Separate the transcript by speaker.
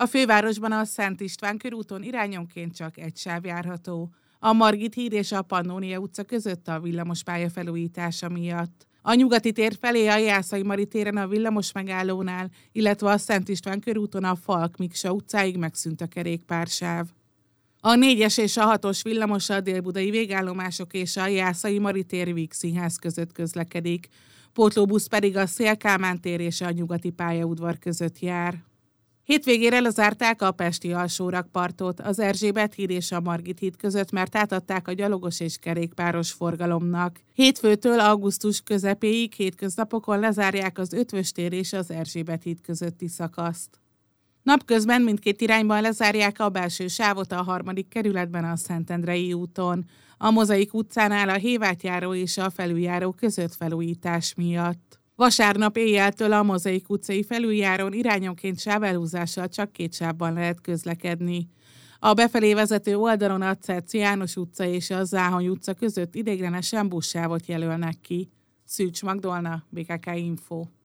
Speaker 1: A fővárosban a Szent István körúton irányonként csak egy sáv járható. A Margit híd és a Pannónia utca között a villamospálya felújítása miatt. A Nyugati tér felé a Jászai Mari téren a villamos megállónál, illetve a Szent István körúton a Falk Miksa utcáig megszűnt a kerékpársáv. A 4-es és a 6-os villamos a délbudai végállomások és a Jászai Mari tér Víg Színház között közlekedik, pótlóbusz pedig a Széll Kálmán tér és a Nyugati pályaudvar között jár. Hétvégére lezárták a pesti alsórakpartot, az Erzsébet híd és a Margit híd között, mert átadták a gyalogos és kerékpáros forgalomnak. Hétfőtől augusztus közepéig hétköznapokon lezárják az Ötvös tér és az Erzsébet híd közötti szakaszt. Napközben mindkét irányban lezárják a belső sávot a 3. kerületben a Szentendrei úton, a Mozaik utcánál a Hévátjáró és a felüljáró között felújítás miatt. Vasárnap éjjeltől a Mozaik utcai felüljárón irányonként sávelhúzással csak 2 sávban lehet közlekedni. A befelé vezető oldalon a Cerci János utca és a Záhony utca között ideiglenesen buszsávot jelölnek ki. Szűcs Magdolna, BKK Info.